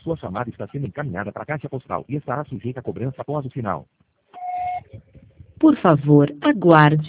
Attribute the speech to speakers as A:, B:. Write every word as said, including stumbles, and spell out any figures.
A: Sua chamada está sendo encaminhada para a caixa postal e estará sujeita a cobrança após o sinal.
B: Por favor, aguarde.